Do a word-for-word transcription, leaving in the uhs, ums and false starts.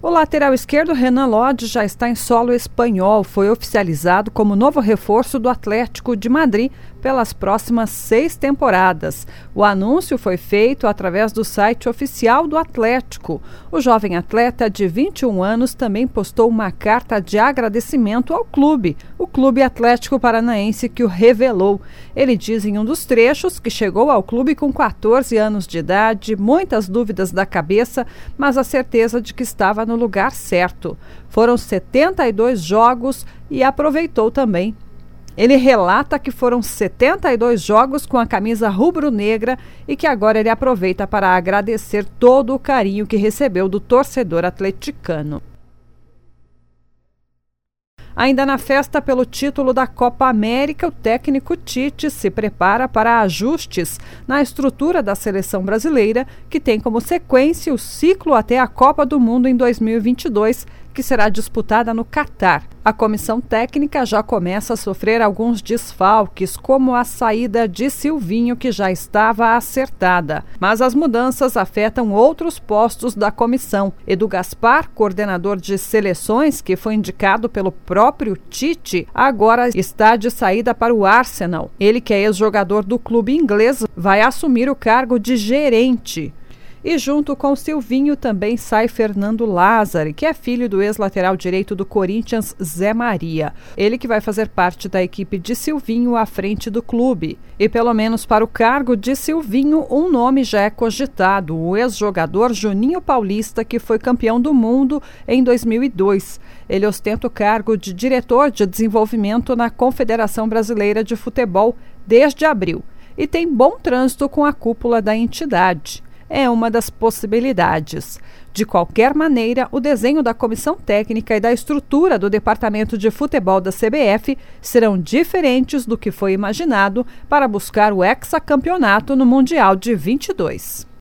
O lateral esquerdo Renan Lodge já está em solo espanhol. Foi oficializado como novo reforço do Atlético de Madrid pelas próximas seis temporadas. O anúncio foi feito através do site oficial do Atlético. O jovem atleta de vinte e um anos também postou uma carta de agradecimento ao clube, o Clube Atlético Paranaense, que o revelou. Ele diz em um dos trechos que chegou ao clube com quatorze anos de idade, muitas dúvidas da cabeça, mas a certeza de que estava no lugar certo. Foram setenta e dois jogos e aproveitou também. Ele relata que foram setenta e dois jogos com a camisa rubro-negra e que agora ele aproveita para agradecer todo o carinho que recebeu do torcedor atleticano. Ainda na festa pelo título da Copa América, o técnico Tite se prepara para ajustes na estrutura da seleção brasileira, que tem como sequência o ciclo até a Copa do Mundo em dois mil e vinte e dois, que será disputada no Catar. A comissão técnica já começa a sofrer alguns desfalques, como a saída de Silvinho, que já estava acertada. Mas as mudanças afetam outros postos da comissão. Edu Gaspar, coordenador de seleções, que foi indicado pelo próprio Tite, agora está de saída para o Arsenal. Ele, que é ex-jogador do clube inglês, vai assumir o cargo de gerente. E junto com Silvinho também sai Fernando Lázari, que é filho do ex-lateral direito do Corinthians, Zé Maria. Ele que vai fazer parte da equipe de Silvinho à frente do clube. E pelo menos para o cargo de Silvinho, um nome já é cogitado, o ex-jogador Juninho Paulista, que foi campeão do mundo em dois mil e dois. Ele ostenta o cargo de diretor de desenvolvimento na Confederação Brasileira de Futebol desde abril e tem bom trânsito com a cúpula da entidade. É uma das possibilidades. De qualquer maneira, o desenho da comissão técnica e da estrutura do departamento de futebol da C B F serão diferentes do que foi imaginado para buscar o hexacampeonato no Mundial de vinte e dois.